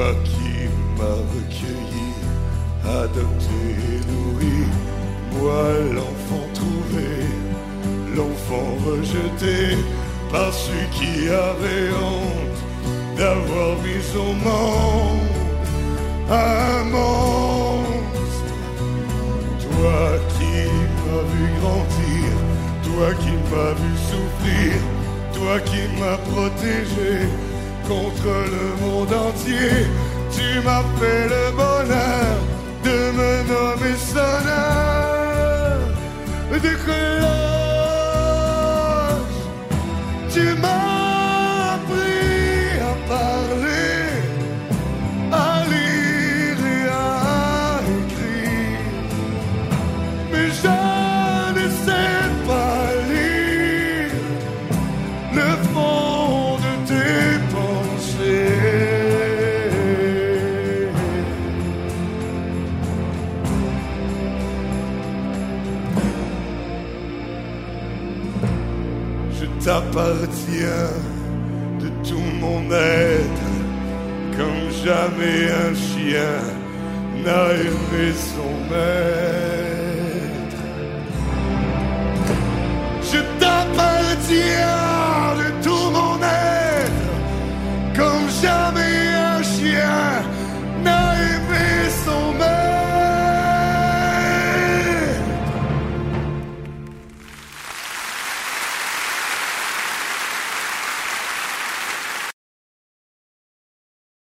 Toi qui m'as recueilli, adopté et nourri, moi l'enfant trouvé, l'enfant rejeté par celui qui avait honte d'avoir mis au monde un monstre. Toi qui m'as vu grandir, toi qui m'as vu souffrir, toi qui m'as protégé contre le monde entier, tu m'as fait le bonheur de me nommer sonneur de cloche. Tu m'as appris à parler, à lire et à écrire, mais je ne sais pas lire le fond de tes pensées. Je t'appartiens de tout mon être, comme jamais un chien n'a aimé son maître.